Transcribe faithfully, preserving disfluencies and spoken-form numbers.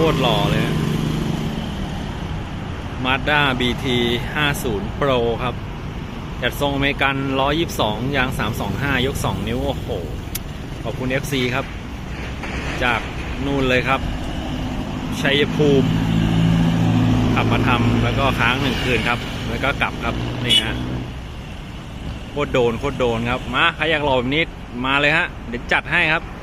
ตรหล่อเลยมาด้า บี ที ห้าสิบ Pro ครับจัดทรงอเมริกันหนึ่งร้อยยี่สิบสองยางสามสองห้ายกสองนิ้วโอ้โหขอบคุณ เอฟ ซี ครับจากนู่นเลยครับชัยภูมิขับมาทำแล้วก็ค้างหนึ่งคืนครับแล้วก็กลับครับนี่ฮะโคตรโดนโคตรโดนครับมาใครอยากหล่อแบบนี้มาเลยฮะเดี๋ยวจัดให้ครับ